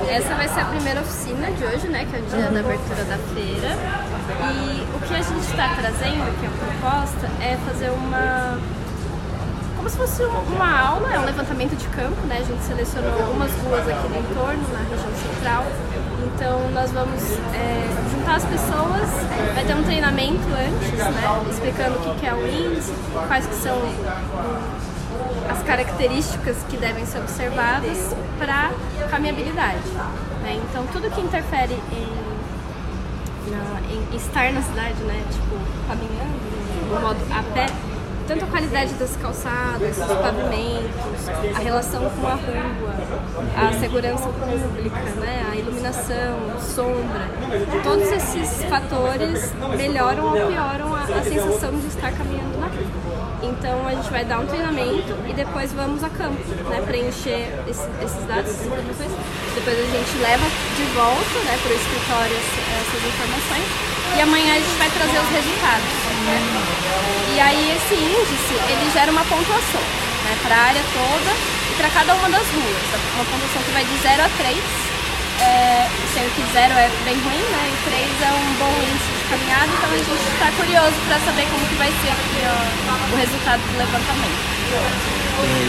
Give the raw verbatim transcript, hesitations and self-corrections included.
Essa vai ser a primeira oficina de hoje, né, que é o dia da abertura da feira. E o que a gente está trazendo, que é a proposta, é fazer uma... como se fosse uma aula, é um levantamento de campo, né? A gente selecionou algumas ruas aqui do entorno, na região central. Então nós vamos é, juntar as pessoas, vai ter um treinamento antes, né? Explicando o que é o índice, quais que são as características que devem ser observadas para caminhabilidade, né? Então tudo que interfere em, na, em estar na cidade, né? Tipo, caminhando, no modo a pé, tanto a qualidade das calçadas, dos pavimentos, a relação com a rua, a segurança pública, né, a iluminação, sombra, todos esses fatores melhoram ou pioram a, a sensação de estar caminhando na rua. Então a gente vai dar um treinamento e depois vamos a campo, né, preencher esse, esses dados, essas informações. Depois a gente leva de volta, né, para o escritório essas informações e amanhã a gente vai trazer os resultados, né? E aí esse índice, ele gera uma pontuação, né, para a área toda e para cada uma das ruas. Uma pontuação que vai de zero a três, é, sendo que zero é bem ruim, né, e três é um bom índice de caminhada, então a gente está curioso para saber como que vai ser aqui, ó, o resultado do levantamento.